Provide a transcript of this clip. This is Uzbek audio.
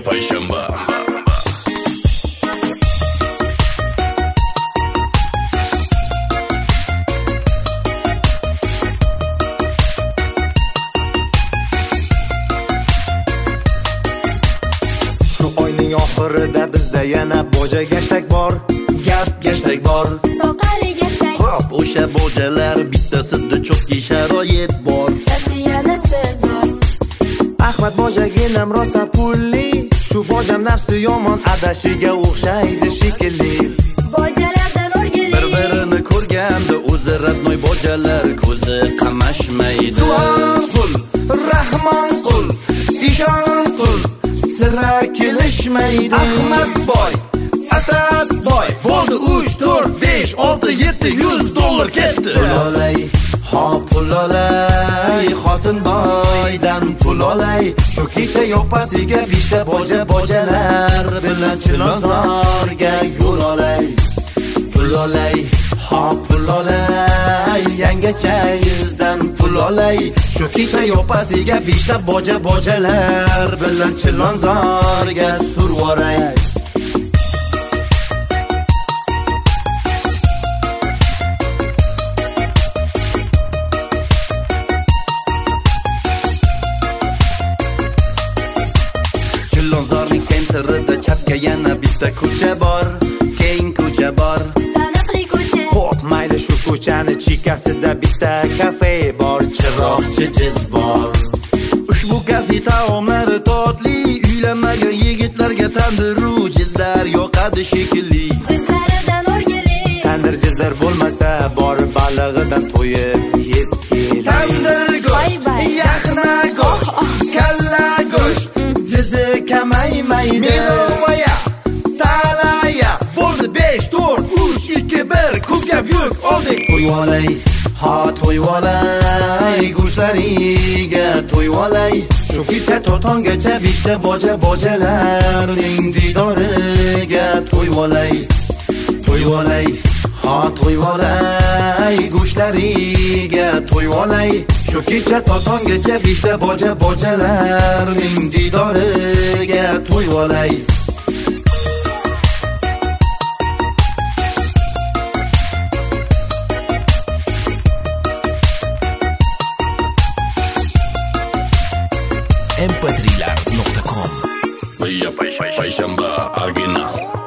payshanba. Shu oyning oxirida bizda yana boja gashtak bor. Gap gashtak bor. Soqali gashtak. Hop, o'sha bojalar bittasida cho'qi sharoit bor. Yana siz bor. Ahmad bojaginam rosa pulli. Shu bojam nafsi yomon adashiga o'xshaydi shekilli. Bojalardan o'rgili. Bir-birini ko'rganda o'zi radnoy bojalar ko'zi qamashmaydi. Duon qul, rahmon qul, ishon qul, sira kelishmaydi. Ahmad boy, Asad boy, bo'ldi 3, 4, 5, 6, 7, $100 ketdi. Pul olay, ha pul olay, xotin boydan pul olay. Shu kecha yopasiga bishta bojalar bilan Chilonzorga yo'l olay. Pul olay, ha pul olay, yangacha yuzdan pul olay. Shu kecha yopasiga bishta bojalar bilan Chilonzorga survoray. Chilonzorning sentrida chapga yana bitta ko'cha bor, keng ko'cha bor. Taniqli ko'cha. Xo'p, mayli shu ko'chani chekkasida bitta kafe bor, chiroqchi jiz bor. Ushbu kafe taomlari totli, uylanmagan yigitlarga tandiru jizlar yoqadi shekilli. Jizlaridan o'rgili. Tandir jizlar bo'lmasa, bor balig'idan to'yib yeb kel. Tandir go'sht, Bay. yaxna go'sht, kalla go'sht, jizi kamaymaydi. Melovaya, talaya, bo'ldi 5, 4, 3, 2, 1, ko'p gap yo'q, oldik. To'y olay, ha to'y olay, go'shlariga to'y olay. Shu kecha to'tongacha bishta bojalarning didoriga to'y olay. To'y olay, ha to'y olay, go'shlariga to'y olay. Shu kecha to'tongacha bishta bojalarning didoriga to'y olay. mp3lar.com Payshanba original.